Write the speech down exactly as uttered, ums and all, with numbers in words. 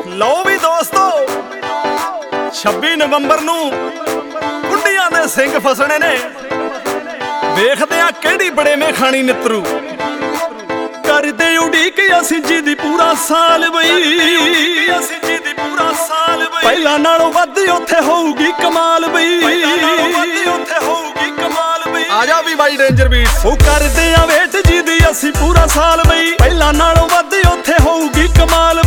ਲਓ ਵੀ ਦੋਸਤੋ ਛੱਬੀ ਨਵੰਬਰ ਨੂੰ ਕੁੰਡੀਆਂ ਦੇ ਸਿੰਘ ਫਸਣੇ ਨੇ। ਵੇਖਦੇ ਆ ਕਿਹੜੀ ਬੜੇਵੇਂ ਖਾਣੀ ਨਿੱਤਰੂ। ਕਰਦੇ ਉਡੀਕ ਅਸੀਂ ਜੀ ਦੀ ਪੂਰਾ ਸਾਲ ਬਈ, ਅਸੀਂ ਜੀ ਦੀ ਪੂਰਾ ਸਾਲ ਬਈ। ਪਹਿਲਾਂ ਨਾਲੋਂ ਵੱਧ ਉੱਥੇ ਹੋਊਗੀ ਕਮਾਲ ਬਈ, ਪਹਿਲਾਂ ਨਾਲੋਂ ਵੱਧ ਉੱਥੇ ਹੋਊਗੀ ਕਮਾਲ ਬਈ। ਆ ਜਾ ਵੀ ਬਾਈ ਡੇਂਜਰ ਬੀਟਸ। ਉਹ ਕਰਦੇ ਆ ਵੇਟ ਜੀ ਦੀ ਅਸੀਂ ਪੂਰਾ ਸਾਲ ਬਈ, ਪਹਿਲਾਂ ਨਾਲੋਂ ਵੱਧ ਉੱਥੇ ਹੋਊਗੀ ਕਮਾਲ